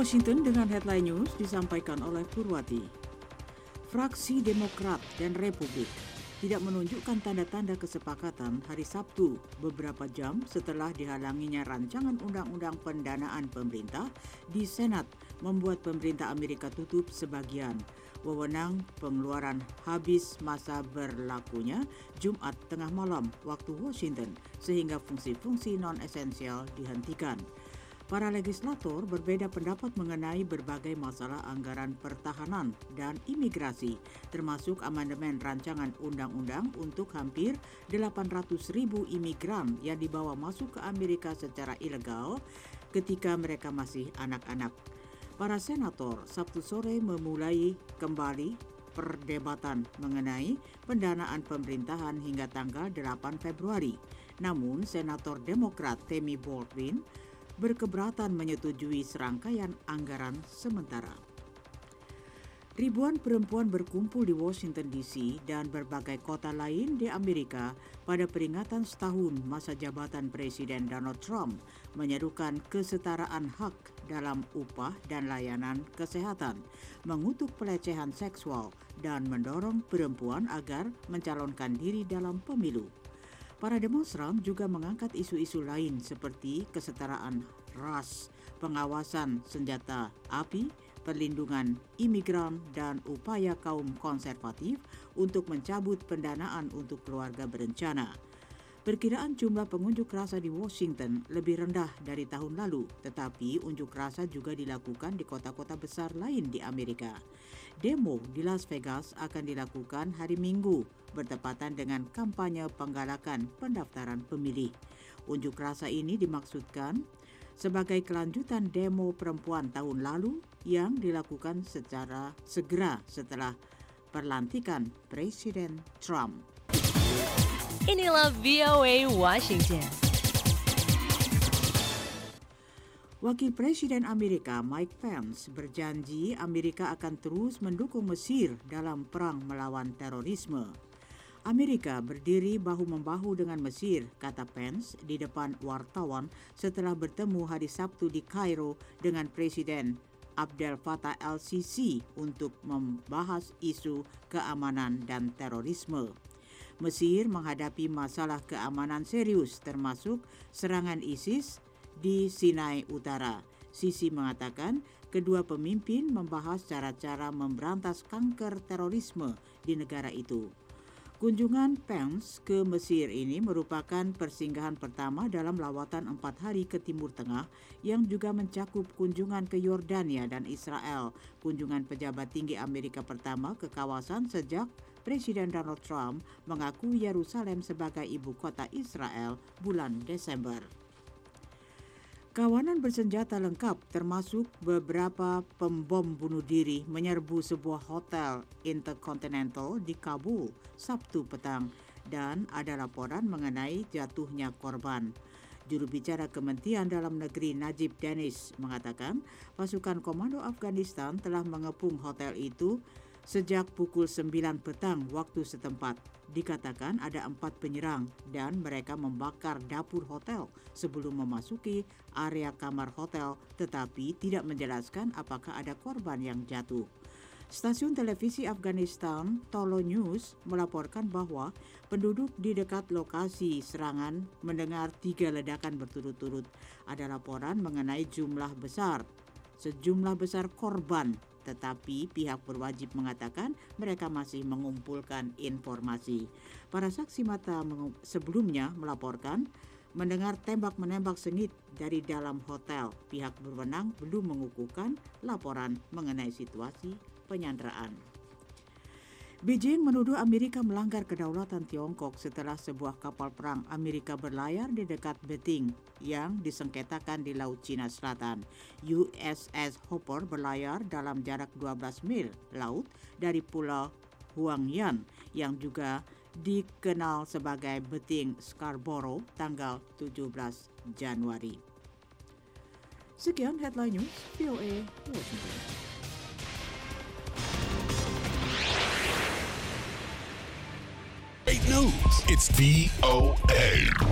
Washington dengan headline news disampaikan oleh Purwati. Fraksi Demokrat dan Republik tidak menunjukkan tanda-tanda kesepakatan hari Sabtu beberapa jam setelah dihalanginya rancangan undang-undang pendanaan pemerintah di Senat membuat pemerintah Amerika tutup sebagian wewenang pengeluaran habis masa berlakunya Jumat tengah malam waktu Washington sehingga fungsi-fungsi non-esensial dihentikan. Para legislator berbeda pendapat mengenai berbagai masalah anggaran pertahanan dan imigrasi, termasuk amandemen rancangan undang-undang untuk hampir 800.000 imigran yang dibawa masuk ke Amerika secara ilegal ketika mereka masih anak-anak. Para senator Sabtu sore memulai kembali perdebatan mengenai pendanaan pemerintahan hingga tanggal 8 Februari. Namun, Senator Demokrat Tammy Baldwin berkeberatan menyetujui serangkaian anggaran sementara. Ribuan perempuan berkumpul di Washington DC dan berbagai kota lain di Amerika pada peringatan setahun masa jabatan Presiden Donald Trump menyerukan kesetaraan hak dalam upah dan layanan kesehatan, mengutuk pelecehan seksual, dan mendorong perempuan agar mencalonkan diri dalam pemilu. Para demonstran juga mengangkat isu-isu lain seperti kesetaraan ras, pengawasan senjata api, perlindungan imigran, dan upaya kaum konservatif untuk mencabut pendanaan untuk keluarga berencana. Perkiraan jumlah pengunjuk rasa di Washington lebih rendah dari tahun lalu, tetapi unjuk rasa juga dilakukan di kota-kota besar lain di Amerika. Demo di Las Vegas akan dilakukan hari Minggu, bertepatan dengan kampanye penggalakan pendaftaran pemilih. Unjuk rasa ini dimaksudkan sebagai kelanjutan demo perempuan tahun lalu yang dilakukan secara segera setelah pelantikan Presiden Trump. Inilah VOA Washington. Wakil Presiden Amerika Mike Pence berjanji Amerika akan terus mendukung Mesir dalam perang melawan terorisme. Amerika berdiri bahu-membahu dengan Mesir, kata Pence di depan wartawan setelah bertemu hari Sabtu di Kairo dengan Presiden Abdel Fattah el-Sisi untuk membahas isu keamanan dan terorisme. Mesir menghadapi masalah keamanan serius termasuk serangan ISIS di Sinai Utara. Sisi mengatakan kedua pemimpin membahas cara-cara memberantas kanker terorisme di negara itu. Kunjungan Pence ke Mesir ini merupakan persinggahan pertama dalam lawatan 4 hari ke Timur Tengah yang juga mencakup kunjungan ke Yordania dan Israel, kunjungan pejabat tinggi Amerika pertama ke kawasan sejak Presiden Donald Trump mengaku Yerusalem sebagai ibu kota Israel bulan Desember. Kawanan bersenjata lengkap termasuk beberapa pembom bunuh diri menyerbu sebuah hotel Intercontinental di Kabul Sabtu petang dan ada laporan mengenai jatuhnya korban. Juru bicara Kementerian Dalam Negeri Najib Danish mengatakan pasukan komando Afghanistan telah mengepung hotel itu sejak pukul 9 petang waktu setempat. Dikatakan ada 4 penyerang dan mereka membakar dapur hotel sebelum memasuki area kamar hotel tetapi tidak menjelaskan apakah ada korban yang jatuh. Stasiun televisi Afghanistan Tolo News melaporkan bahwa penduduk di dekat lokasi serangan mendengar 3 ledakan berturut-turut. Ada laporan mengenai sejumlah besar korban, tetapi pihak berwajib mengatakan mereka masih mengumpulkan informasi. Para saksi mata sebelumnya melaporkan mendengar tembak-menembak sengit dari dalam hotel. Pihak berwenang belum mengukuhkan laporan mengenai situasi penyanderaan. Beijing menuduh Amerika melanggar kedaulatan Tiongkok setelah sebuah kapal perang Amerika berlayar di dekat Beting yang disengketakan di Laut Cina Selatan. USS Hopper berlayar dalam jarak 12 mil laut dari Pulau Huangyan yang juga dikenal sebagai Beting Scarborough tanggal 17 Januari. Sekian headline news VOA Washington. News. It's VOA.